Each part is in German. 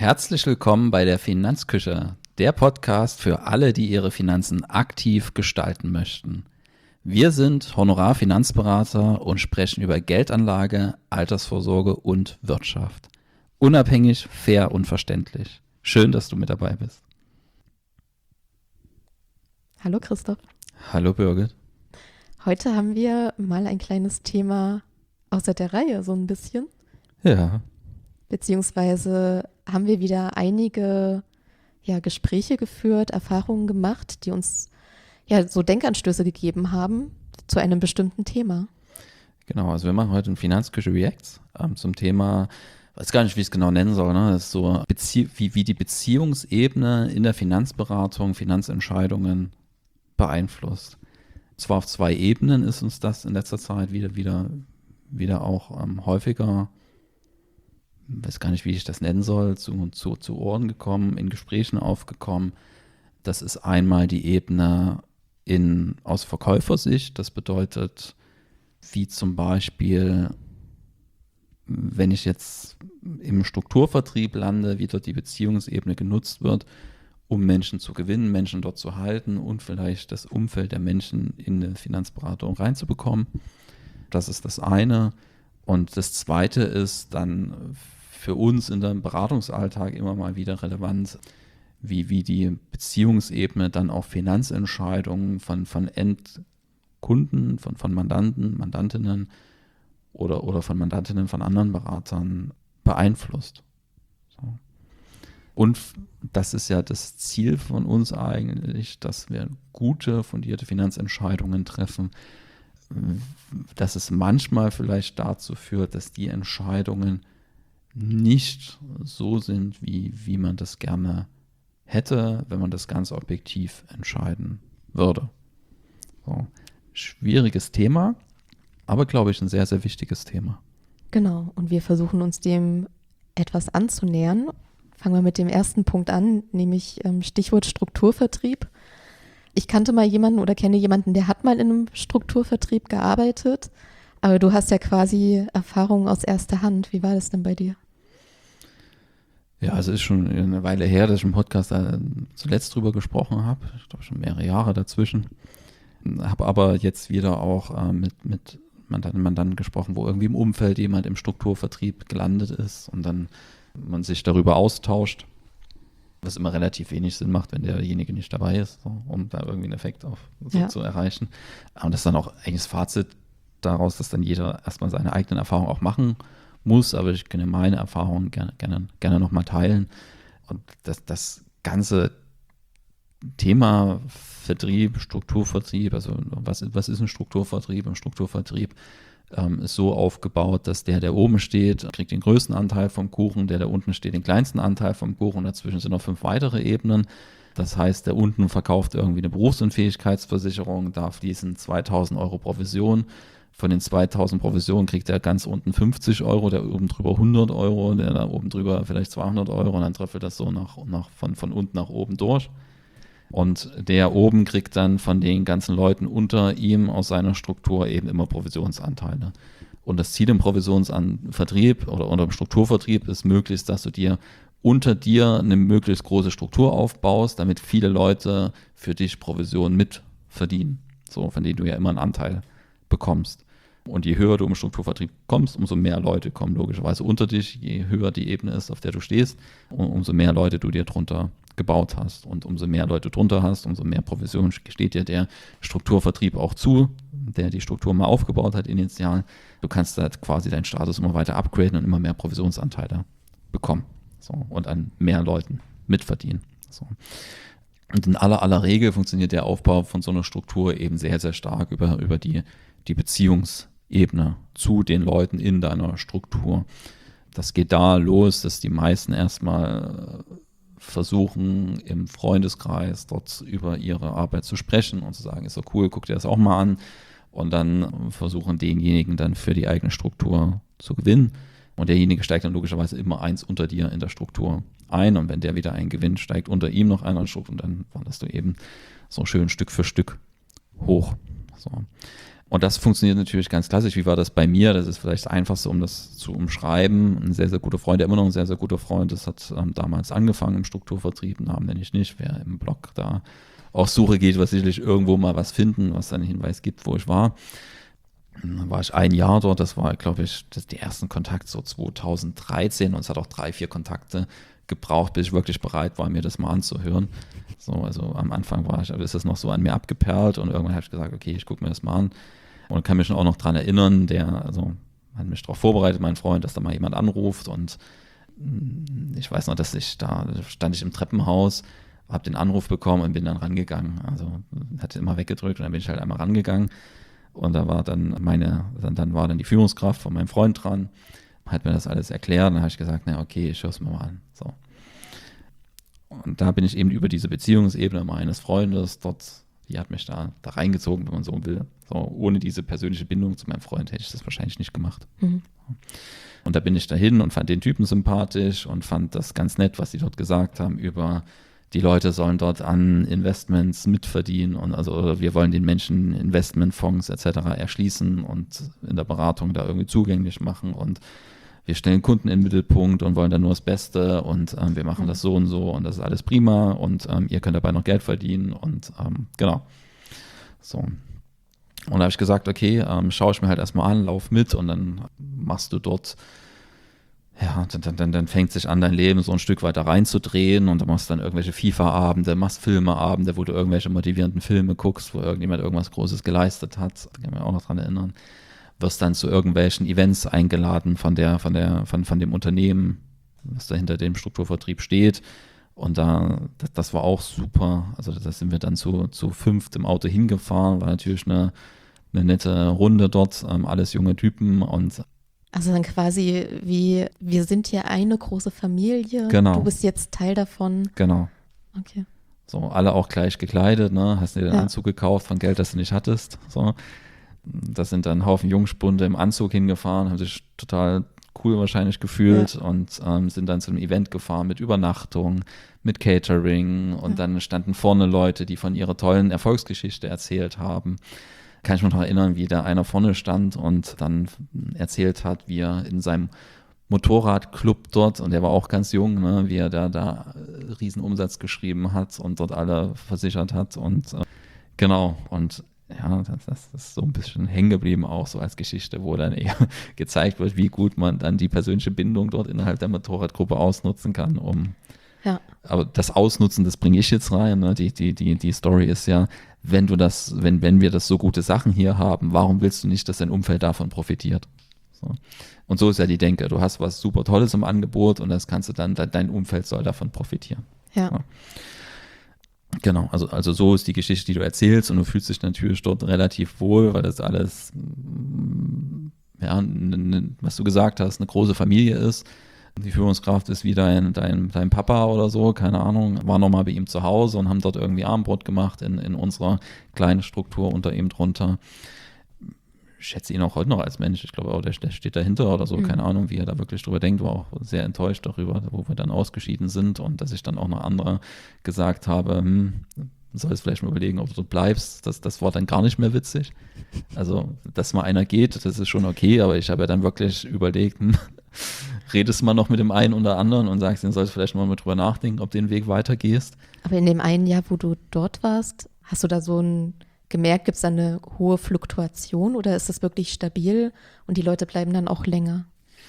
Herzlich willkommen bei der Finanzküche, der Podcast für alle, die ihre Finanzen aktiv gestalten möchten. Wir sind Honorarfinanzberater und sprechen über Geldanlage, Altersvorsorge und Wirtschaft. Unabhängig, fair und verständlich. Schön, dass du mit dabei bist. Hallo Christoph. Hallo Birgit. Heute haben wir mal ein kleines Thema außer der Reihe, so ein bisschen. Ja. Beziehungsweise haben wir wieder einige Gespräche geführt, Erfahrungen gemacht, die uns so Denkanstöße gegeben haben zu einem bestimmten Thema. Genau, also wir machen heute ein Finanzküche Reacts zum Thema, weiß gar nicht, wie ich es genau nennen soll, ne? Das ist so wie die Beziehungsebene in der Finanzberatung Finanzentscheidungen beeinflusst. Zwar auf zwei Ebenen ist uns das in letzter Zeit wieder auch häufiger, weiß gar nicht, wie ich das nennen soll, zu Ohren gekommen, in Gesprächen aufgekommen. Das ist einmal die Ebene aus Verkäufersicht. Das bedeutet, wie zum Beispiel, wenn ich jetzt im Strukturvertrieb lande, wie dort die Beziehungsebene genutzt wird, um Menschen zu gewinnen, Menschen dort zu halten und vielleicht das Umfeld der Menschen in eine Finanzberatung reinzubekommen. Das ist das eine. Und das zweite ist dann für uns in dem Beratungsalltag immer mal wieder relevant, wie die Beziehungsebene dann auch Finanzentscheidungen von Endkunden, von Mandanten, Mandantinnen oder von Mandantinnen von anderen Beratern beeinflusst. So. Und das ist ja das Ziel von uns eigentlich, dass wir gute, fundierte Finanzentscheidungen treffen, dass es manchmal vielleicht dazu führt, dass die Entscheidungen nicht so sind, wie man das gerne hätte, wenn man das ganz objektiv entscheiden würde. So. Schwieriges Thema, aber glaube ich ein sehr, sehr wichtiges Thema. Genau, und wir versuchen uns dem etwas anzunähern. Fangen wir mit dem ersten Punkt an, nämlich Stichwort Strukturvertrieb. Ich kannte mal jemanden oder kenne jemanden, der hat mal in einem Strukturvertrieb gearbeitet, aber du hast ja quasi Erfahrungen aus erster Hand. Wie war das denn bei dir? Ja, also ist schon eine Weile her, dass ich im Podcast zuletzt drüber gesprochen habe. Ich glaube schon mehrere Jahre dazwischen. Habe aber jetzt wieder auch mit Mandanten gesprochen, wo irgendwie im Umfeld jemand im Strukturvertrieb gelandet ist und dann man sich darüber austauscht, was immer relativ wenig Sinn macht, wenn derjenige nicht dabei ist, so, um da irgendwie einen Effekt zu erreichen. Und das ist dann auch eigentlich das Fazit daraus, dass dann jeder erstmal seine eigenen Erfahrungen auch machen muss, aber ich kann meine Erfahrungen gerne nochmal teilen. Und das ganze Thema Vertrieb, Strukturvertrieb, also was ist ein Strukturvertrieb? Ein Strukturvertrieb ist so aufgebaut, dass der oben steht, kriegt den größten Anteil vom Kuchen, der unten steht, den kleinsten Anteil vom Kuchen und dazwischen sind noch 5 weitere Ebenen. Das heißt, der unten verkauft irgendwie eine Berufsunfähigkeitsversicherung, da fließen 2.000 Euro Provision. Von den 2.000 Provisionen kriegt der ganz unten 50 Euro, der oben drüber 100 Euro, der da oben drüber vielleicht 200 Euro und dann tröpfelt das so von unten nach oben durch. Und der oben kriegt dann von den ganzen Leuten unter ihm aus seiner Struktur eben immer Provisionsanteile. Und das Ziel im Provisionsvertrieb oder im Strukturvertrieb ist möglichst, dass du unter dir eine möglichst große Struktur aufbaust, damit viele Leute für dich Provision mitverdienen, so, von denen du ja immer einen Anteil bekommst. Und je höher du im Strukturvertrieb kommst, umso mehr Leute kommen logischerweise unter dich, je höher die Ebene ist, auf der du stehst, umso mehr Leute du dir drunter gebaut hast. Und umso mehr Leute drunter hast, umso mehr Provision steht dir der Strukturvertrieb auch zu, der die Struktur mal aufgebaut hat initial. Du kannst halt quasi deinen Status immer weiter upgraden und immer mehr Provisionsanteile bekommen. So, und an mehr Leuten mitverdienen. So. Und in aller Regel funktioniert der Aufbau von so einer Struktur eben sehr, sehr stark über die Beziehungsebene zu den Leuten in deiner Struktur. Das geht da los, dass die meisten erstmal versuchen, im Freundeskreis dort über ihre Arbeit zu sprechen und zu sagen, ist doch cool, guck dir das auch mal an. Und dann versuchen denjenigen dann für die eigene Struktur zu gewinnen. Und derjenige steigt dann logischerweise immer eins unter dir in der Struktur ein. Und wenn der wieder einen gewinnt, steigt unter ihm noch einer Struktur und dann wanderst du eben so schön Stück für Stück hoch. So. Und das funktioniert natürlich ganz klassisch. Wie war das bei mir? Das ist vielleicht das Einfachste, um das zu umschreiben. Ein sehr, sehr guter Freund, der immer noch ein sehr, sehr guter Freund ist, hat damals angefangen im Strukturvertrieb, Namen nenne ich nicht. Wer im Blog da auf Suche geht, wird sicherlich irgendwo mal was finden, was einen Hinweis gibt, wo ich war. Dann war ich ein Jahr dort, das war, glaube ich, die ersten Kontakt so 2013 und es hat auch 3-4 Kontakte gebraucht, bis ich wirklich bereit war, mir das mal anzuhören. So, also am Anfang ist das noch so an mir abgeperlt und irgendwann habe ich gesagt, okay, ich gucke mir das mal an und kann mich auch noch dran erinnern, hat mich darauf vorbereitet, mein Freund, dass da mal jemand anruft und ich weiß noch, da stand ich im Treppenhaus, habe den Anruf bekommen und bin dann rangegangen, also hatte immer weggedrückt und dann bin ich halt einmal rangegangen und da war dann war dann die Führungskraft von meinem Freund dran, hat mir das alles erklärt, dann habe ich gesagt, na okay, ich höre es mir mal an, so. Und da bin ich eben über diese Beziehungsebene meines Freundes die hat mich da reingezogen, wenn man so will. So, ohne diese persönliche Bindung zu meinem Freund hätte ich das wahrscheinlich nicht gemacht. Mhm. Und da bin ich dahin und fand den Typen sympathisch und fand das ganz nett, was sie dort gesagt haben über die Leute sollen dort an Investments mitverdienen und oder wir wollen den Menschen Investmentfonds etc. erschließen und in der Beratung da irgendwie zugänglich machen und wir stellen Kunden in den Mittelpunkt und wollen dann nur das Beste und wir machen das so und das ist alles prima und ihr könnt dabei noch Geld verdienen und genau. So. Und da habe ich gesagt, okay, schaue ich mir halt erstmal an, lauf mit und dann machst du dort, ja, dann fängt sich an, dein Leben so ein Stück weiter reinzudrehen und dann machst du dann irgendwelche FIFA-Abende, machst Filmeabende, wo du irgendwelche motivierenden Filme guckst, wo irgendjemand irgendwas Großes geleistet hat, da kann ich mich auch noch dran erinnern. Wirst dann zu irgendwelchen Events eingeladen von dem Unternehmen, was da hinter dem Strukturvertrieb steht. Und das war auch super. Also da sind wir dann zu 5 im Auto hingefahren, war natürlich eine nette Runde dort, alles junge Typen und also dann quasi wie, wir sind hier eine große Familie, genau. Du bist jetzt Teil davon. Genau. Okay. So, alle auch gleich gekleidet, ne? Hast dir den Anzug gekauft von Geld, das du nicht hattest, so. Da sind dann ein Haufen Jungspunde im Anzug hingefahren, haben sich total cool wahrscheinlich gefühlt und sind dann zu einem Event gefahren mit Übernachtung, mit Catering und dann standen vorne Leute, die von ihrer tollen Erfolgsgeschichte erzählt haben. Kann ich mich noch erinnern, wie da einer vorne stand und dann erzählt hat, wie er in seinem Motorradclub dort, und der war auch ganz jung, ne, wie er da Riesenumsatz geschrieben hat und dort alle versichert hat und genau, und ja, das ist so ein bisschen hängen geblieben auch so als Geschichte, wo dann eher gezeigt wird, wie gut man dann die persönliche Bindung dort innerhalb der Motorradgruppe ausnutzen kann, aber das Ausnutzen, das bringe ich jetzt rein, ne? Die Story ist ja, wenn wir das so gute Sachen hier haben, warum willst du nicht, dass dein Umfeld davon profitiert? So. Und so ist ja die Denke, du hast was super Tolles im Angebot und das kannst du dann, dein Umfeld soll davon profitieren. Ja. So. Genau, also so ist die Geschichte, die du erzählst und du fühlst dich natürlich dort relativ wohl, weil das alles, ja, was du gesagt hast, eine große Familie ist. Die Führungskraft ist wie dein Papa oder so, keine Ahnung, war nochmal bei ihm zu Hause und haben dort irgendwie Abendbrot gemacht in unserer kleinen Struktur unter ihm drunter. Ich schätze ihn auch heute noch als Mensch, ich glaube auch, der steht dahinter oder so, keine Ahnung, wie er da wirklich drüber denkt, war auch sehr enttäuscht darüber, wo wir dann ausgeschieden sind und dass ich dann auch noch andere gesagt habe, sollst vielleicht mal überlegen, ob du bleibst, das war dann gar nicht mehr witzig. Also, dass mal einer geht, das ist schon okay, aber ich habe ja dann wirklich überlegt, redest mal noch mit dem einen oder anderen und sagst, den sollst du vielleicht mal drüber nachdenken, ob du den Weg weitergehst. Aber in dem einen Jahr, wo du dort warst, hast du da gemerkt, gibt es da eine hohe Fluktuation oder ist das wirklich stabil und die Leute bleiben dann auch länger?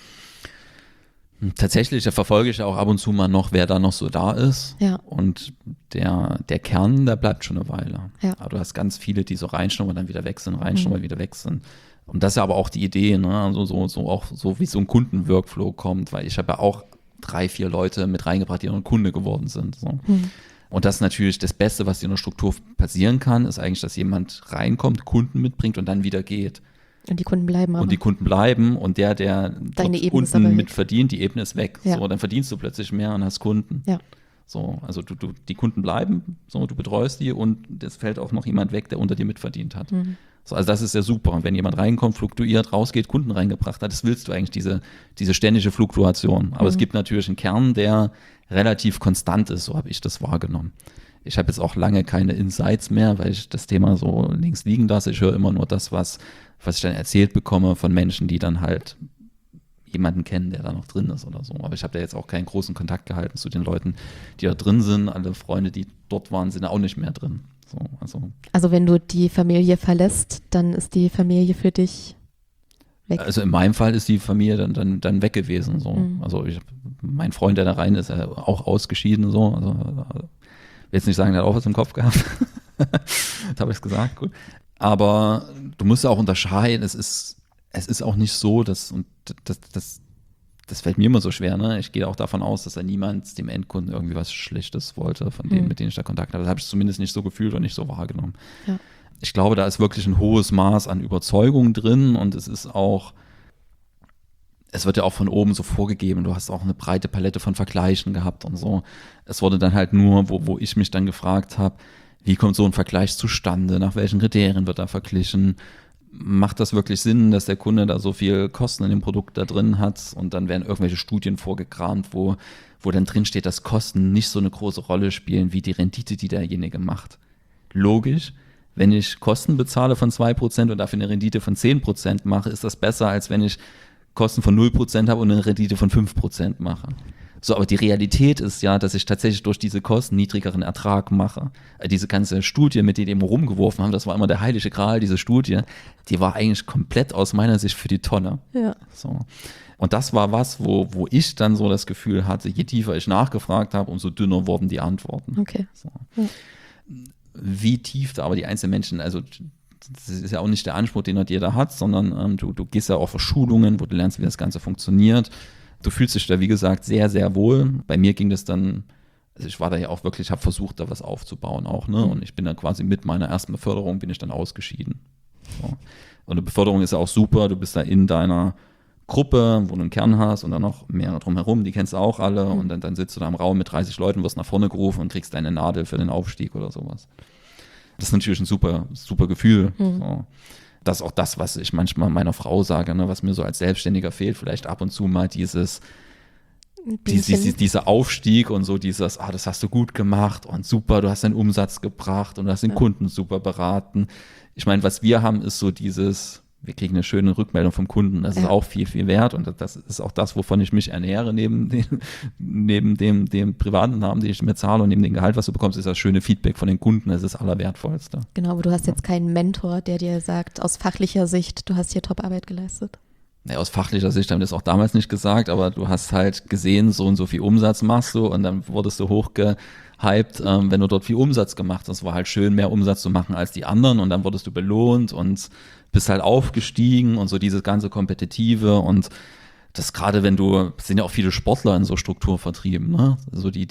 Tatsächlich verfolge ich auch ab und zu mal noch, wer da noch so da ist. Ja. Und der Kern, der bleibt schon eine Weile. Ja. Aber du hast ganz viele, die so reinschnuppern, dann wieder wechseln, wieder wechseln. Und das ist ja aber auch die Idee, ne? Also so auch so wie so ein Kundenworkflow kommt, weil ich habe ja auch 3-4 Leute mit reingebracht, die noch ein Kunde geworden sind. So. Und das ist natürlich das Beste, was in der Struktur passieren kann, ist eigentlich, dass jemand reinkommt, Kunden mitbringt und dann wieder geht. Und die Kunden bleiben aber. Und die Kunden bleiben und der unten mit verdient, die Ebene ist weg. Ja. So, dann verdienst du plötzlich mehr und hast Kunden. Ja. So, also die Kunden bleiben, so, du betreust die und es fällt auch noch jemand weg, der unter dir mitverdient hat. So, also das ist ja super. Und wenn jemand reinkommt, fluktuiert, rausgeht, Kunden reingebracht hat, das willst du eigentlich, diese ständige Fluktuation. Aber es gibt natürlich einen Kern, der relativ konstant ist, so habe ich das wahrgenommen. Ich habe jetzt auch lange keine Insights mehr, weil ich das Thema so links liegen lasse. Ich höre immer nur das, was ich dann erzählt bekomme von Menschen, die dann halt jemanden kennen, der da noch drin ist oder so. Aber ich habe da jetzt auch keinen großen Kontakt gehalten zu den Leuten, die da drin sind. Alle Freunde, die dort waren, sind auch nicht mehr drin. So, also wenn du die Familie verlässt, dann ist die Familie für dich weg. Also in meinem Fall ist die Familie dann weg gewesen. So. Also mein Freund, der da rein ist, auch ausgeschieden. So. Also will jetzt nicht sagen, der hat auch was im Kopf gehabt. Das habe ich gesagt, gut. Aber du musst ja auch unterscheiden, es ist auch nicht so, das fällt mir immer so schwer, ne? Ich gehe auch davon aus, dass da niemand dem Endkunden irgendwie was Schlechtes wollte, von denen, mit denen ich da Kontakt habe. Das habe ich zumindest nicht so gefühlt und nicht so wahrgenommen. Ja. Ich glaube, da ist wirklich ein hohes Maß an Überzeugung drin und es wird ja auch von oben so vorgegeben, du hast auch eine breite Palette von Vergleichen gehabt und so. Es wurde dann halt nur, wo ich mich dann gefragt habe, wie kommt so ein Vergleich zustande, nach welchen Kriterien wird da verglichen, macht das wirklich Sinn, dass der Kunde da so viel Kosten in dem Produkt da drin hat und dann werden irgendwelche Studien vorgekramt, wo dann drin steht, dass Kosten nicht so eine große Rolle spielen wie die Rendite, die derjenige macht. Logisch, wenn ich Kosten bezahle von 2% und dafür eine Rendite von 10% mache, ist das besser, als wenn ich Kosten von 0% habe und eine Rendite von 5% mache. So, aber die Realität ist ja, dass ich tatsächlich durch diese Kosten niedrigeren Ertrag mache. Diese ganze Studie, mit der die immer rumgeworfen haben, das war immer der heilige Gral, diese Studie, die war eigentlich komplett aus meiner Sicht für die Tonne. Ja. So. Und das war was, wo ich dann so das Gefühl hatte, je tiefer ich nachgefragt habe, umso dünner wurden die Antworten. Okay. So. Ja. Wie tief da aber die einzelnen Menschen, also das ist ja auch nicht der Anspruch, den dort jeder hat, sondern du gehst ja auch auf Schulungen, wo du lernst, wie das Ganze funktioniert. Du fühlst dich da, wie gesagt, sehr, sehr wohl. Bei mir ging das dann, also ich war da ja auch wirklich, habe versucht, da was aufzubauen auch, ne? Und ich bin dann quasi mit meiner ersten Beförderung bin ich dann ausgeschieden. So. Und eine Beförderung ist ja auch super, du bist da in deiner Gruppe, wo du einen Kern hast und dann noch mehrere drumherum, die kennst du auch alle und dann sitzt du da im Raum mit 30 Leuten, wirst nach vorne gerufen und kriegst deine Nadel für den Aufstieg oder sowas. Das ist natürlich ein super, super Gefühl. So. Das ist auch das, was ich manchmal meiner Frau sage, ne, was mir so als Selbstständiger fehlt, vielleicht ab und zu mal dieser Aufstieg und so dieses, das hast du gut gemacht und super, du hast deinen Umsatz gebracht und du hast den Kunden super beraten. Ich meine, was wir haben, ist so dieses, wir kriegen eine schöne Rückmeldung vom Kunden, das ist auch viel, viel wert und das ist auch das, wovon ich mich ernähre, neben dem privaten Namen, den ich mir zahle und neben dem Gehalt, was du bekommst, ist das schöne Feedback von den Kunden, das ist das Allerwertvollste. Genau, aber du hast jetzt keinen Mentor, der dir sagt, aus fachlicher Sicht, du hast hier Top-Arbeit geleistet. Ja, aus fachlicher Sicht haben wir das auch damals nicht gesagt, aber du hast halt gesehen, so und so viel Umsatz machst du und dann wurdest du hochgehypt, wenn du dort viel Umsatz gemacht hast. Es war halt schön, mehr Umsatz zu machen als die anderen und dann wurdest du belohnt und bist halt aufgestiegen und so dieses ganze Kompetitive und das gerade es sind ja auch viele Sportler in so Strukturvertrieben, ne? So die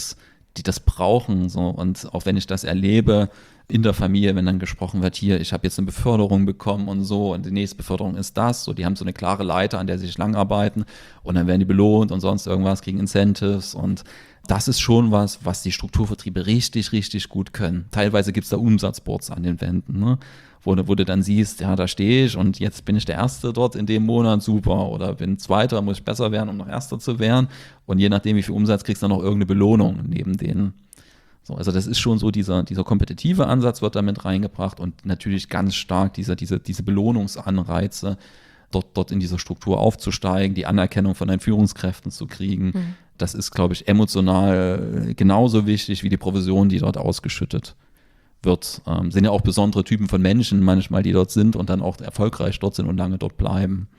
das brauchen, so und auch wenn ich das erlebe in der Familie, wenn dann gesprochen wird, hier, ich habe jetzt eine Beförderung bekommen und so und die nächste Beförderung ist das, so die haben so eine klare Leiter, an der sie sich langarbeiten und dann werden die belohnt und sonst irgendwas, kriegen Incentives und das ist schon was die Strukturvertriebe richtig, richtig gut können. Teilweise gibt es da Umsatzboards an den Wänden, ne? Wo du dann siehst, ja, da stehe ich und jetzt bin ich der Erste dort in dem Monat, super, oder bin Zweiter, muss ich besser werden, um noch Erster zu werden und je nachdem, wie viel Umsatz kriegst du dann noch irgendeine Belohnung neben denen. So, also das ist schon so, dieser kompetitive Ansatz wird damit reingebracht und natürlich ganz stark diese Belohnungsanreize, dort in dieser Struktur aufzusteigen, die Anerkennung von deinen Führungskräften zu kriegen. Das ist, glaube ich, emotional genauso wichtig wie die Provision, die dort ausgeschüttet wird. Sind ja auch besondere Typen von Menschen manchmal, die dort sind und dann auch erfolgreich dort sind und lange dort bleiben.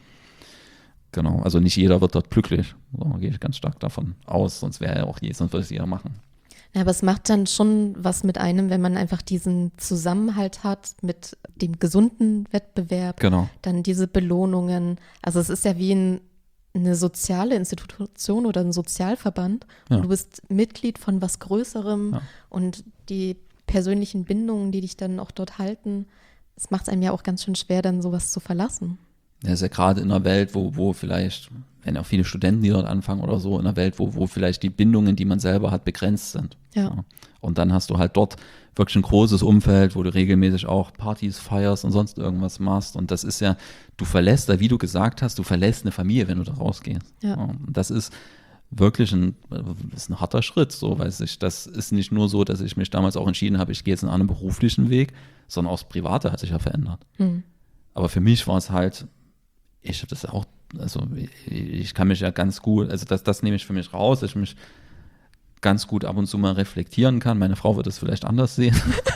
Genau, also nicht jeder wird dort glücklich. So gehe ich ganz stark davon aus, sonst würde es jeder machen. Ja, aber es macht dann schon was mit einem, wenn man einfach diesen Zusammenhalt hat mit dem gesunden Wettbewerb, genau. Dann diese Belohnungen. Also es ist ja wie eine soziale Institution oder ein Sozialverband und du bist Mitglied von was Größerem und die persönlichen Bindungen, die dich dann auch dort halten, das macht es einem ja auch ganz schön schwer, dann sowas zu verlassen. Ja, ist ja gerade in einer Welt, wo vielleicht, wenn auch viele Studenten, die dort anfangen oder so, in einer Welt, wo vielleicht die Bindungen, die man selber hat, begrenzt sind. Ja. Und dann hast du halt dort wirklich ein großes Umfeld, wo du regelmäßig auch Partys feierst und sonst irgendwas machst. Und das ist ja, du verlässt, wie du gesagt hast, du verlässt eine Familie, wenn du da rausgehst. Ja. Und das ist wirklich ist ein harter Schritt, so, weil das ist nicht nur so, dass ich mich damals auch entschieden habe, ich gehe jetzt in einen beruflichen Weg, sondern auch das Private hat sich ja verändert. Aber für mich war es halt, ich habe das auch, also ich kann mich ja ganz gut, also das nehme ich für mich raus, dass ich mich ganz gut ab und zu mal reflektieren kann. Meine Frau wird es vielleicht anders sehen,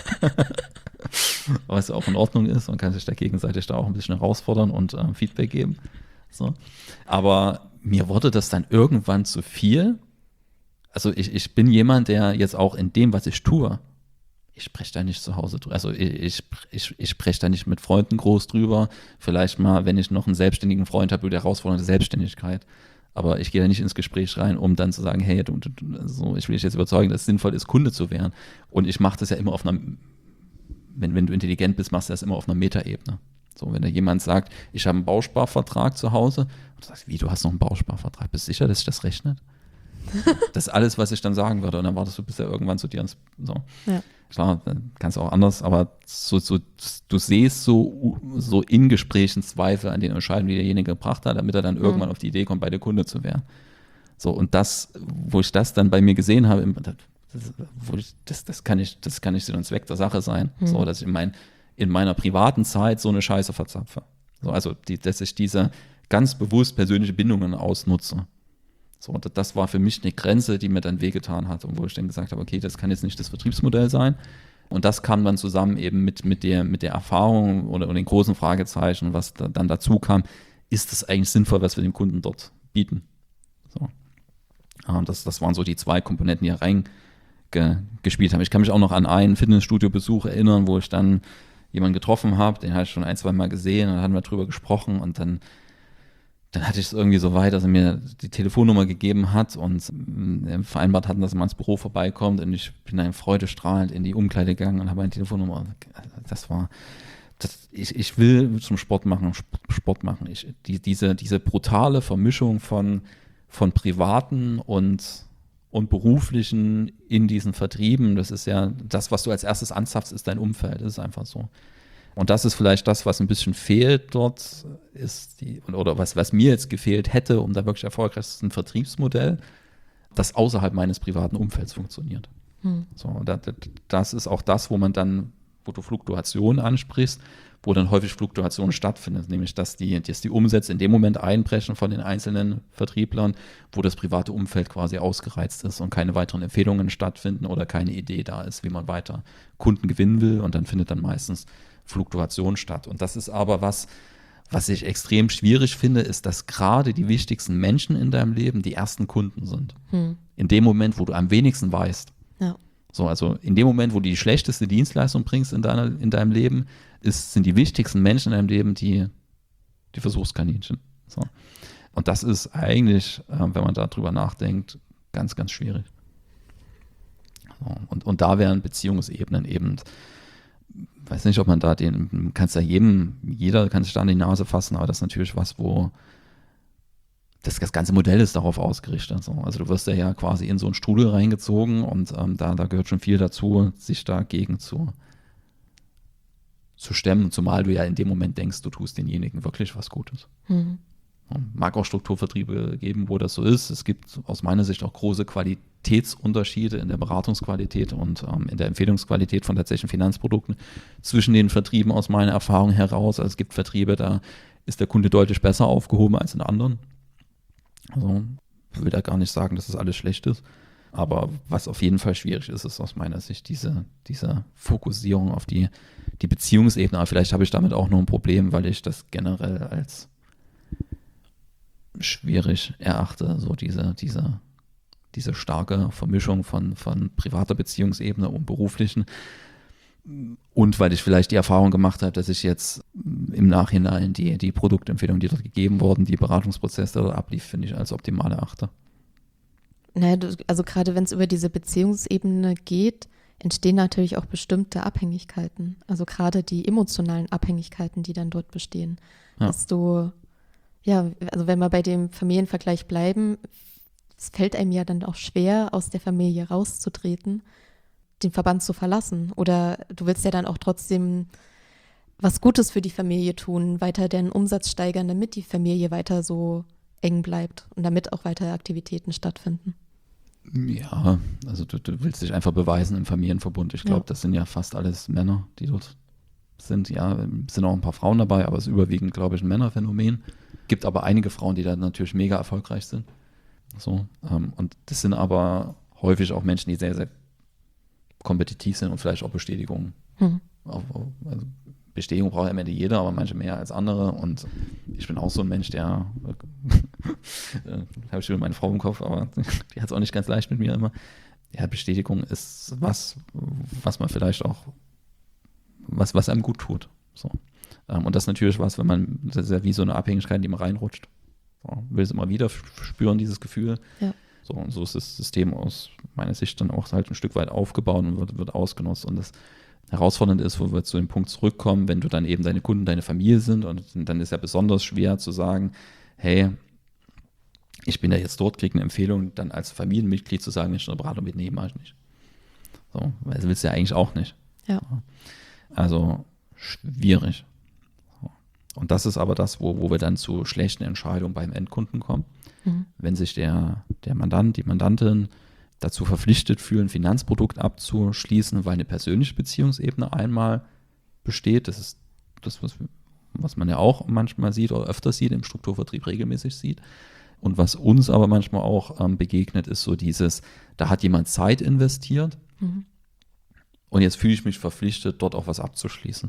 was auch in Ordnung ist und kann sich da gegenseitig da auch ein bisschen herausfordern und Feedback geben. So. Aber mir wurde das dann irgendwann zu viel. Also ich bin jemand, der jetzt auch in dem, was ich tue, ich spreche da nicht zu Hause drüber. Also ich spreche da nicht mit Freunden groß drüber. Vielleicht mal, wenn ich noch einen selbstständigen Freund habe, über die herausfordernde Selbstständigkeit. Aber ich gehe da nicht ins Gespräch rein, um dann zu sagen, hey, so, ich will dich jetzt überzeugen, dass es sinnvoll ist, Kunde zu werden. Und ich mache das ja immer auf einer, wenn du intelligent bist, machst du das immer auf einer Metaebene. So, wenn da jemand sagt, ich habe einen Bausparvertrag zu Hause, und du sagst, wie, du hast noch einen Bausparvertrag? Bist du sicher, dass sich das rechnet? Das ist alles, was ich dann sagen würde. Und dann wartest du bis er irgendwann zu dir so. Ja. Klar, dann kannst du auch anders, aber du siehst so in Gesprächen Zweifel an den Entscheidungen, die derjenige gebracht hat, damit er dann irgendwann auf die Idee kommt, bei der Kunde zu werden. So, und wo ich das dann bei mir gesehen habe, das kann nicht Sinn und Zweck der Sache sein, so, dass ich in meiner privaten Zeit so eine Scheiße verzapfe. So, also, dass ich diese ganz bewusst persönliche Bindungen ausnutze. So, und das war für mich eine Grenze, die mir dann wehgetan hat und wo ich dann gesagt habe, okay, das kann jetzt nicht das Vertriebsmodell sein. Und das kam dann zusammen eben mit der Erfahrung oder den großen Fragezeichen, was dann dazu kam, ist es eigentlich sinnvoll, was wir dem Kunden dort bieten? So. Das waren so die zwei Komponenten, die hier reingespielt haben. Ich kann mich auch noch an einen Fitnessstudio-Besuch erinnern, wo ich dann jemanden getroffen habe, den habe ich schon 1-2 Mal gesehen und dann hatten wir drüber gesprochen und dann hatte ich es irgendwie so weit, dass er mir die Telefonnummer gegeben hat und vereinbart hatten, dass er mal ins Büro vorbeikommt und ich bin dann freudestrahlend in die Umkleide gegangen und habe eine Telefonnummer. Ich will zum Sport machen. Diese brutale Vermischung von privaten und beruflichen in diesen Vertrieben, das ist ja das, was du als erstes anzapfst, ist dein Umfeld. Das ist einfach so. Und das ist vielleicht das, was ein bisschen fehlt dort, oder was mir jetzt gefehlt hätte, um da wirklich erfolgreich zu sein, ein Vertriebsmodell, das außerhalb meines privaten Umfelds funktioniert. So, das ist auch das, wo du Fluktuationen ansprichst, wo dann häufig Fluktuationen stattfinden, nämlich dass die Umsätze in dem Moment einbrechen von den einzelnen Vertrieblern, wo das private Umfeld quasi ausgereizt ist und keine weiteren Empfehlungen stattfinden oder keine Idee da ist, wie man weiter Kunden gewinnen will, und dann findet dann meistens Fluktuation statt. Und das ist aber was ich extrem schwierig finde, ist, dass gerade die wichtigsten Menschen in deinem Leben die ersten Kunden sind. In dem Moment, wo du am wenigsten weißt. Ja. So, also in dem Moment, wo du die schlechteste Dienstleistung bringst in deinem Leben, sind die wichtigsten Menschen in deinem Leben die Versuchskaninchen. So. Und das ist eigentlich, wenn man darüber nachdenkt, ganz, ganz schwierig. So, und da wären Beziehungsebenen eben, weiß nicht, ob man da jeder kann sich da an die Nase fassen, aber das ist natürlich was, wo das ganze Modell ist darauf ausgerichtet. So. Also du wirst ja quasi in so einen Strudel reingezogen und da gehört schon viel dazu, sich dagegen zu stemmen, zumal du ja in dem Moment denkst, du tust denjenigen wirklich was Gutes. Mag auch Strukturvertriebe geben, wo das so ist. Es gibt aus meiner Sicht auch große Qualitätsunterschiede in der Beratungsqualität und in der Empfehlungsqualität von tatsächlichen Finanzprodukten zwischen den Vertrieben aus meiner Erfahrung heraus. Also es gibt Vertriebe, da ist der Kunde deutlich besser aufgehoben als in anderen. Also ich will da gar nicht sagen, dass das alles schlecht ist. Aber was auf jeden Fall schwierig ist, ist aus meiner Sicht diese Fokussierung auf die Beziehungsebene. Aber vielleicht habe ich damit auch noch ein Problem, weil ich das generell als schwierig erachte, so diese starke Vermischung von privater Beziehungsebene und beruflichen. Und weil ich vielleicht die Erfahrung gemacht habe, dass ich jetzt im Nachhinein die Produktempfehlungen, die dort gegeben wurden, die Beratungsprozesse, der dort ablief, finde ich als optimal erachte. Naja, also gerade wenn es über diese Beziehungsebene geht, entstehen natürlich auch bestimmte Abhängigkeiten. Also gerade die emotionalen Abhängigkeiten, die dann dort bestehen. Ja. Dass du, also wenn wir bei dem Familienvergleich bleiben, es fällt einem ja dann auch schwer, aus der Familie rauszutreten, den Verband zu verlassen. Oder du willst ja dann auch trotzdem was Gutes für die Familie tun, weiter den Umsatz steigern, damit die Familie weiter so eng bleibt und damit auch weitere Aktivitäten stattfinden. Ja, also du willst dich einfach beweisen im Familienverbund. Ich glaube, das sind ja fast alles Männer, die dort sind. Ja, es sind auch ein paar Frauen dabei, aber es ist überwiegend, glaube ich, ein Männerphänomen. Gibt aber einige Frauen, die da natürlich mega erfolgreich sind. So, und das sind aber häufig auch Menschen, die sehr, sehr kompetitiv sind und vielleicht auch Bestätigung. Also Bestätigung braucht am Ende jeder, aber manche mehr als andere. Und ich bin auch so ein Mensch, der habe ich schon meine Frau im Kopf, aber die hat es auch nicht ganz leicht mit mir immer. Ja, Bestätigung ist was man vielleicht auch, was einem gut tut. So. Und das ist natürlich was, wenn man, das ist ja wie so eine Abhängigkeit, in die man reinrutscht. So, will es immer wieder spüren, dieses Gefühl. Ja. So, und so ist das System aus meiner Sicht dann auch halt ein Stück weit aufgebaut und wird ausgenutzt. Und das Herausfordernd ist, wo wir zu dem Punkt zurückkommen, wenn du dann eben deine Kunden, deine Familie sind, und dann ist ja besonders schwer zu sagen, hey, ich bin da jetzt dort, kriege eine Empfehlung, dann als Familienmitglied zu sagen, Mensch, eine Beratung mit, nee, mach ich nicht. So, weil das willst du ja eigentlich auch nicht. Ja. Also schwierig. So. Und das ist aber das, wo wir dann zu schlechten Entscheidungen beim Endkunden kommen. Wenn sich der Mandant, die Mandantin dazu verpflichtet fühlen, ein Finanzprodukt abzuschließen, weil eine persönliche Beziehungsebene einmal besteht. Das ist das, was man ja auch manchmal sieht oder öfter sieht, im Strukturvertrieb regelmäßig sieht. Und was uns aber manchmal auch begegnet, ist so dieses, da hat jemand Zeit investiert und jetzt fühle ich mich verpflichtet, dort auch was abzuschließen.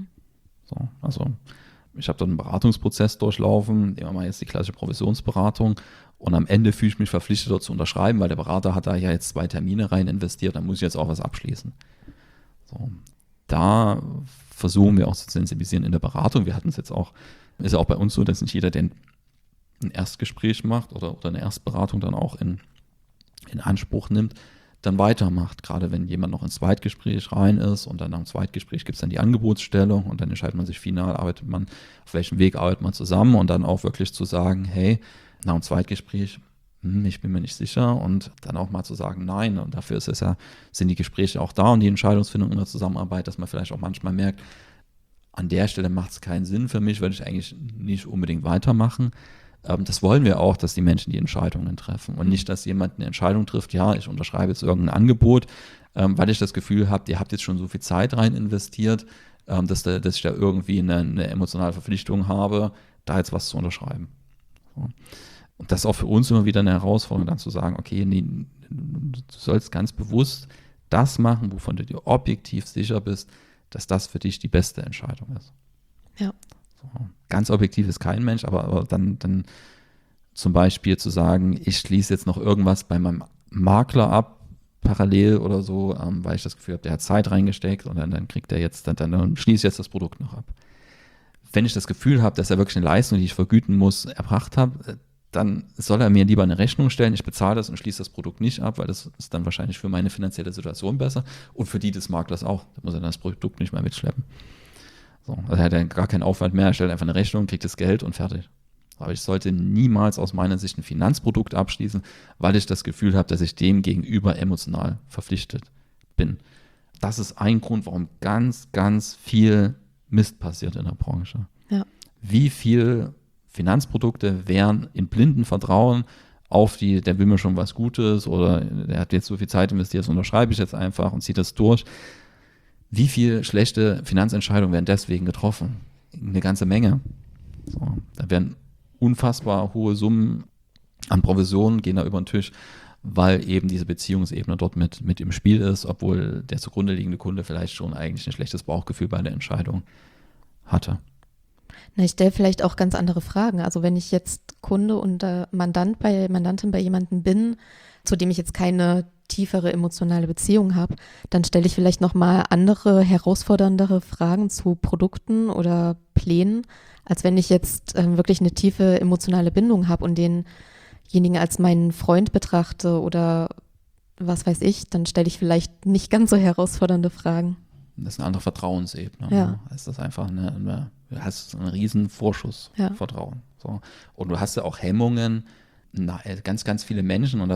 So, also ich habe dort einen Beratungsprozess durchlaufen, nehmen wir mal jetzt die klassische Provisionsberatung, und am Ende fühle ich mich verpflichtet, dort zu unterschreiben, weil der Berater hat da ja jetzt 2 Termine rein investiert, dann muss ich jetzt auch was abschließen. So, da versuchen wir auch zu sensibilisieren in der Beratung. Wir hatten es jetzt auch, ist ja auch bei uns so, dass nicht jeder, der ein Erstgespräch macht oder eine Erstberatung dann auch in Anspruch nimmt, dann weitermacht. Gerade wenn jemand noch ins Zweitgespräch rein ist und dann nach dem Zweitgespräch gibt es dann die Angebotsstellung und dann entscheidet man sich final, auf welchem Weg arbeitet man zusammen, und dann auch wirklich zu sagen, hey, nach dem Zweitgespräch, ich bin mir nicht sicher, und dann auch mal zu sagen, nein, und dafür sind die Gespräche auch da und die Entscheidungsfindung in der Zusammenarbeit, dass man vielleicht auch manchmal merkt, an der Stelle macht es keinen Sinn für mich, weil ich eigentlich nicht unbedingt weitermachen. Das wollen wir auch, dass die Menschen die Entscheidungen treffen und nicht, dass jemand eine Entscheidung trifft, ja, ich unterschreibe jetzt irgendein Angebot, weil ich das Gefühl habe, ihr habt jetzt schon so viel Zeit rein investiert, dass ich da irgendwie eine emotionale Verpflichtung habe, da jetzt was zu unterschreiben. So. Und das ist auch für uns immer wieder eine Herausforderung, dann zu sagen, okay, nee, du sollst ganz bewusst das machen, wovon du dir objektiv sicher bist, dass das für dich die beste Entscheidung ist. Ja. So. Ganz objektiv ist kein Mensch, aber dann zum Beispiel zu sagen, ich schließe jetzt noch irgendwas bei meinem Makler ab, parallel oder so, weil ich das Gefühl habe, der hat Zeit reingesteckt, und dann kriegt er jetzt, dann schließe ich jetzt das Produkt noch ab. Wenn ich das Gefühl habe, dass er wirklich eine Leistung, die ich vergüten muss, erbracht habe, dann soll er mir lieber eine Rechnung stellen, ich bezahle das und schließe das Produkt nicht ab, weil das ist dann wahrscheinlich für meine finanzielle Situation besser und für die des Maklers auch. Da muss er dann das Produkt nicht mehr mitschleppen. So, also er hat dann gar keinen Aufwand mehr, er stellt einfach eine Rechnung, kriegt das Geld und fertig. Aber ich sollte niemals aus meiner Sicht ein Finanzprodukt abschließen, weil ich das Gefühl habe, dass ich dem gegenüber emotional verpflichtet bin. Das ist ein Grund, warum ganz, ganz viel Mist passiert in der Branche. Ja. Wie viel Finanzprodukte wären in blinden Vertrauen auf der will mir schon was Gutes, oder der hat jetzt so viel Zeit investiert, das unterschreibe ich jetzt einfach und ziehe das durch. Wie viele schlechte Finanzentscheidungen werden deswegen getroffen? Eine ganze Menge. So, da werden unfassbar hohe Summen an Provisionen, gehen da über den Tisch, weil eben diese Beziehungsebene dort mit im Spiel ist, obwohl der zugrunde liegende Kunde vielleicht schon eigentlich ein schlechtes Bauchgefühl bei der Entscheidung hatte. Na, ich stelle vielleicht auch ganz andere Fragen. Also wenn ich jetzt Kunde und Mandantin bei jemandem bin, zu dem ich jetzt keine tiefere emotionale Beziehung habe, dann stelle ich vielleicht nochmal andere, herausforderndere Fragen zu Produkten oder Plänen, als wenn ich jetzt wirklich eine tiefe emotionale Bindung habe und denjenigen als meinen Freund betrachte oder was weiß ich, dann stelle ich vielleicht nicht ganz so herausfordernde Fragen. Das ist eine andere Vertrauensebene. Ja. Ne? Das ist einfach du hast einen riesen Vorschuss Vertrauen. So. Und du hast ja auch Hemmungen, ganz, ganz viele Menschen, und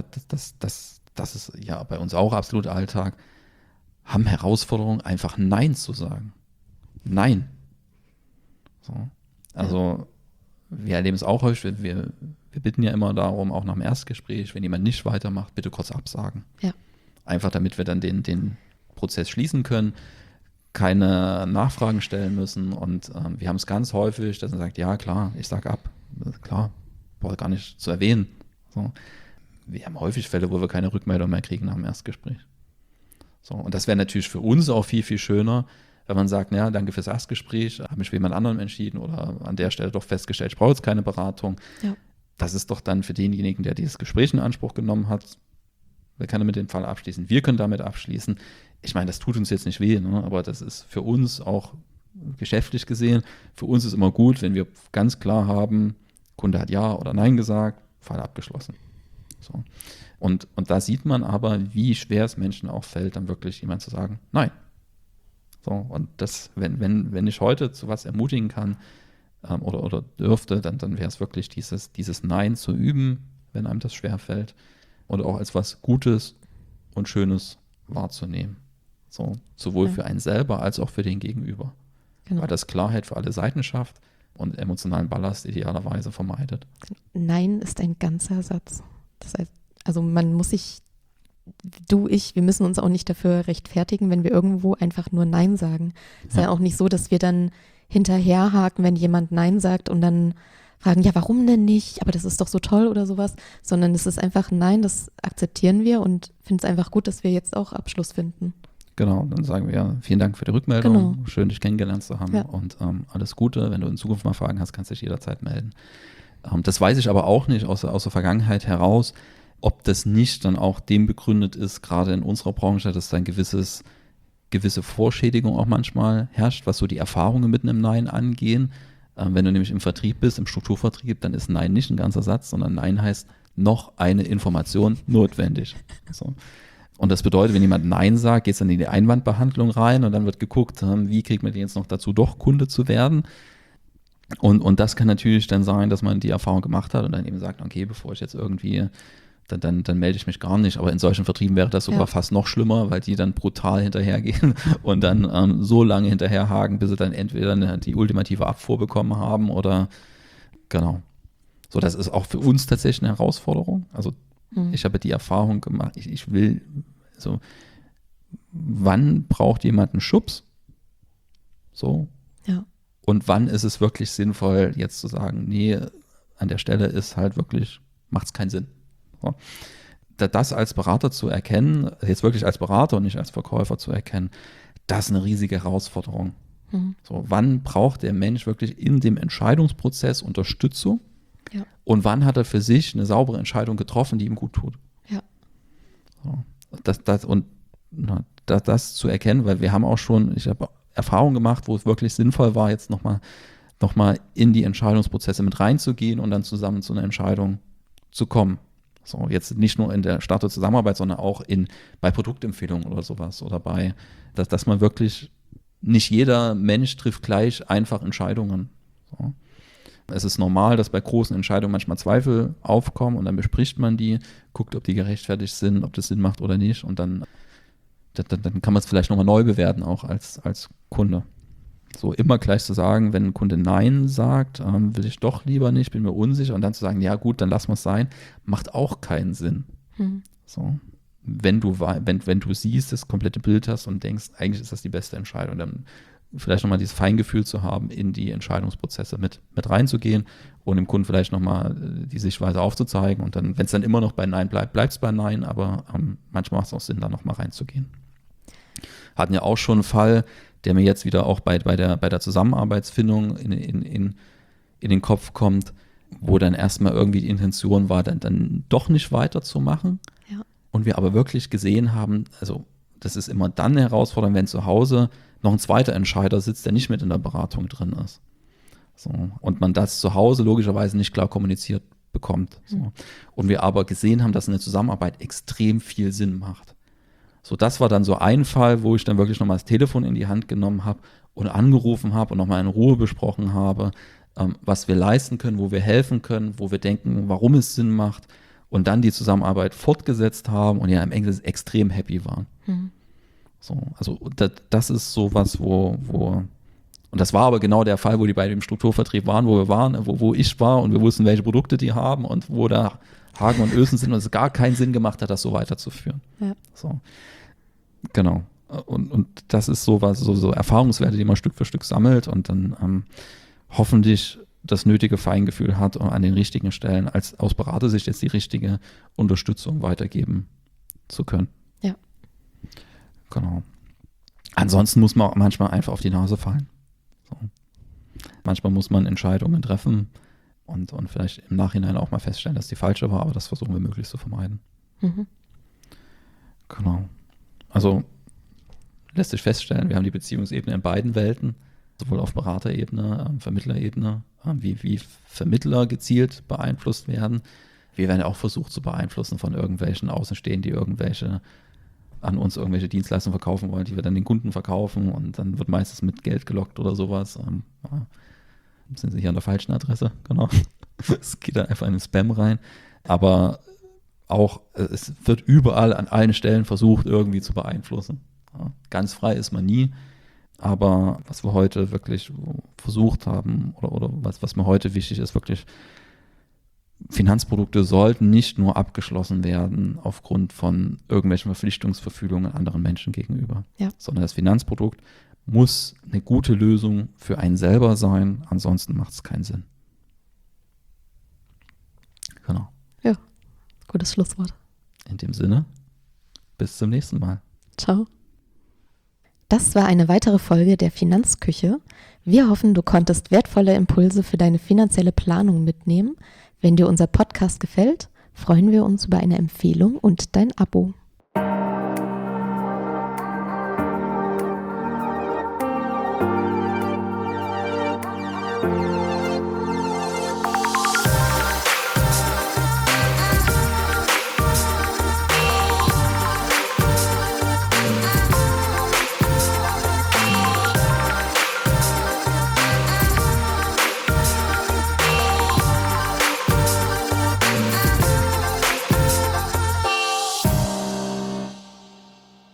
das ist ja bei uns auch absolut Alltag, haben Herausforderungen, einfach Nein zu sagen. Nein. So. Also wir erleben es auch häufig, wir bitten ja immer darum, auch nach dem Erstgespräch, wenn jemand nicht weitermacht, bitte kurz absagen. Ja. Einfach damit wir dann den Prozess schließen können, keine Nachfragen stellen müssen. Und wir haben es ganz häufig, dass man sagt, ja klar, ich sage ab. Klar, brauche gar nicht zu erwähnen. So. Wir haben häufig Fälle, wo wir keine Rückmeldung mehr kriegen nach dem Erstgespräch. So. Und das wäre natürlich für uns auch viel, viel schöner, wenn man sagt, ja, danke fürs Erstgespräch, habe mich für jemand anderen entschieden oder an der Stelle doch festgestellt, ich brauche jetzt keine Beratung. Ja. Das ist doch dann für denjenigen, der dieses Gespräch in Anspruch genommen hat, wer kann mit dem Fall abschließen? Wir können damit abschließen. Ich meine, das tut uns jetzt nicht weh, ne? Aber das ist für uns auch geschäftlich gesehen, für uns ist immer gut, wenn wir ganz klar haben, Kunde hat Ja oder Nein gesagt, Fall abgeschlossen. So. Und da sieht man aber, wie schwer es Menschen auch fällt, dann wirklich jemand zu sagen, nein. So, und das, wenn ich heute zu was ermutigen kann oder dürfte, dann wäre es wirklich dieses Nein zu üben, wenn einem das schwer fällt und auch als was Gutes und Schönes wahrzunehmen. So, sowohl für einen selber als auch für den Gegenüber. Genau. Weil das Klarheit für alle Seiten schafft und emotionalen Ballast idealerweise vermeidet. Nein ist ein ganzer Satz. Das heißt, also man muss sich, wir müssen uns auch nicht dafür rechtfertigen, wenn wir irgendwo einfach nur Nein sagen. Es ist ja auch nicht so, dass wir dann hinterherhaken, wenn jemand Nein sagt und dann fragen, ja, warum denn nicht? Aber das ist doch so toll oder sowas. Sondern es ist einfach Nein, das akzeptieren wir und finden es einfach gut, dass wir jetzt auch Abschluss finden. Genau, dann sagen wir vielen Dank für die Rückmeldung. Genau. Schön, dich kennengelernt zu haben. Ja. Und alles Gute. Wenn du in Zukunft mal Fragen hast, kannst du dich jederzeit melden. Das weiß ich aber auch nicht aus der Vergangenheit heraus, ob das nicht dann auch dem begründet ist, gerade in unserer Branche, dass da ein gewisse Vorschädigung auch manchmal herrscht, was so die Erfahrungen mit einem Nein angehen. Wenn du nämlich im Vertrieb bist, im Strukturvertrieb, dann ist Nein nicht ein ganzer Satz, sondern Nein heißt noch eine Information notwendig. So. Und das bedeutet, wenn jemand Nein sagt, geht es dann in die Einwandbehandlung rein und dann wird geguckt, wie kriegt man den jetzt noch dazu, doch Kunde zu werden. Und das kann natürlich dann sein, dass man die Erfahrung gemacht hat und dann eben sagt, okay, bevor ich jetzt irgendwie, dann melde ich mich gar nicht. Aber in solchen Vertrieben wäre das sogar fast noch schlimmer, weil die dann brutal hinterhergehen und dann so lange hinterherhaken, bis sie dann entweder die ultimative Abfuhr bekommen haben oder genau. So, das ist auch für uns tatsächlich eine Herausforderung. Also ich habe die Erfahrung gemacht, ich will so, wann braucht jemand einen Schubs? So. Ja. Und wann ist es wirklich sinnvoll, jetzt zu sagen, nee, an der Stelle ist halt wirklich, macht es keinen Sinn. So. Das als Berater zu erkennen, jetzt wirklich als Berater und nicht als Verkäufer zu erkennen, das ist eine riesige Herausforderung. So, wann braucht der Mensch wirklich in dem Entscheidungsprozess Unterstützung? Ja. Und wann hat er für sich eine saubere Entscheidung getroffen, die ihm gut tut? Ja. So. Das zu erkennen, weil wir haben auch schon, ich habe Erfahrungen gemacht, wo es wirklich sinnvoll war, jetzt nochmal in die Entscheidungsprozesse mit reinzugehen und dann zusammen zu einer Entscheidung zu kommen. So, jetzt nicht nur in der Start- und Zusammenarbeit, sondern auch bei Produktempfehlungen oder sowas oder dass man wirklich, nicht jeder Mensch trifft gleich einfach Entscheidungen. So. Es ist normal, dass bei großen Entscheidungen manchmal Zweifel aufkommen und dann bespricht man die, guckt, ob die gerechtfertigt sind, ob das Sinn macht oder nicht und dann kann man es vielleicht nochmal neu bewerten, auch als Kunde. So immer gleich zu sagen, wenn ein Kunde Nein sagt, will ich doch lieber nicht, bin mir unsicher und dann zu sagen, ja gut, dann lassen wir es sein, macht auch keinen Sinn. So, wenn du siehst, das komplette Bild hast und denkst, eigentlich ist das die beste Entscheidung, dann vielleicht nochmal dieses Feingefühl zu haben, in die Entscheidungsprozesse mit reinzugehen und dem Kunden vielleicht nochmal die Sichtweise aufzuzeigen und dann, wenn es dann immer noch bei Nein bleibt, bleibt es bei Nein, aber manchmal macht es auch Sinn, da nochmal reinzugehen. Hatten ja auch schon einen Fall, der mir jetzt wieder auch bei der Zusammenarbeitsfindung in den Kopf kommt, wo dann erstmal irgendwie die Intention war, dann doch nicht weiterzumachen. Ja. Und wir aber wirklich gesehen haben, also das ist immer dann eine Herausforderung, wenn zu Hause noch ein zweiter Entscheider sitzt, der nicht mit in der Beratung drin ist. So. Und man das zu Hause logischerweise nicht klar kommuniziert bekommt. So. Und wir aber gesehen haben, dass eine Zusammenarbeit extrem viel Sinn macht. So, das war dann so ein Fall, wo ich dann wirklich nochmal das Telefon in die Hand genommen habe und angerufen habe und nochmal in Ruhe besprochen habe, was wir leisten können, wo wir helfen können, wo wir denken, warum es Sinn macht und dann die Zusammenarbeit fortgesetzt haben und ja am Ende extrem happy waren. So, also das ist sowas, wo Und das war aber genau der Fall, wo die beiden im Strukturvertrieb waren, wo wir waren, wo ich war und wir wussten, welche Produkte die haben und wo da Hagen und Ösen sind und es gar keinen Sinn gemacht hat, das so weiterzuführen. Ja. So. Genau. Und das ist so Erfahrungswerte, die man Stück für Stück sammelt und dann hoffentlich das nötige Feingefühl hat, um an den richtigen Stellen aus Beratersicht jetzt die richtige Unterstützung weitergeben zu können. Ja. Genau. Ansonsten muss man auch manchmal einfach auf die Nase fallen. So. Manchmal muss man Entscheidungen treffen und vielleicht im Nachhinein auch mal feststellen, dass die falsche war, aber das versuchen wir möglichst zu vermeiden. Mhm. Genau. Also lässt sich feststellen, wir haben die Beziehungsebene in beiden Welten, sowohl auf Beraterebene, Vermittlerebene, wie Vermittler gezielt beeinflusst werden. Wir werden ja auch versucht zu beeinflussen von irgendwelchen Außenstehenden, die an uns irgendwelche Dienstleistungen verkaufen wollen, die wir dann den Kunden verkaufen und dann wird meistens mit Geld gelockt oder sowas. Sind sie hier an der falschen Adresse, genau. Es geht dann einfach in den Spam rein. Aber auch, es wird überall an allen Stellen versucht, irgendwie zu beeinflussen. Ja, ganz frei ist man nie. Aber was wir heute wirklich versucht haben oder was mir heute wichtig ist, wirklich Finanzprodukte sollten nicht nur abgeschlossen werden aufgrund von irgendwelchen Verpflichtungsverfügungen anderen Menschen gegenüber, sondern das Finanzprodukt muss eine gute Lösung für einen selber sein, ansonsten macht es keinen Sinn. Genau. Ja, gutes Schlusswort. In dem Sinne, bis zum nächsten Mal. Ciao. Das war eine weitere Folge der Finanzküche. Wir hoffen, du konntest wertvolle Impulse für deine finanzielle Planung mitnehmen. Wenn dir unser Podcast gefällt, freuen wir uns über eine Empfehlung und dein Abo.